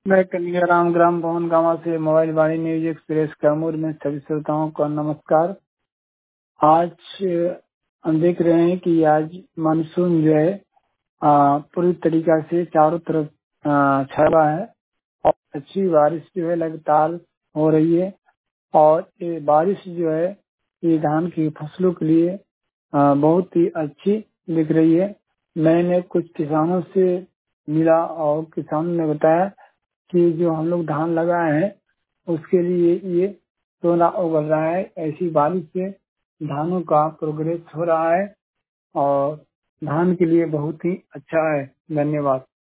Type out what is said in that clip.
मैं कन्हैयाराम ग्राम भवन गांव से mobile Vani news express Kaimur में सभी श्रोताओं को नमस्कार। आज हम देख रहे हैं कि आज मानसून जो है पूरी तरीका से चारों तरफ छाया हुआ है और अच्छी बारिश जो है लगातार हो रही है। और ये बारिश जो है ये धान की फसलों के लिए बहुत ही अच्छी दिख रही है। मैंने कुछ किसानों से मिला और किसानों ने बताया कि जो हम लोग धान लगाए हैं उसके लिए ये सोना उगल रहा है। ऐसी बारिश से धानों का प्रोग्रेस हो रहा है और धान के लिए बहुत ही अच्छा है। धन्यवाद।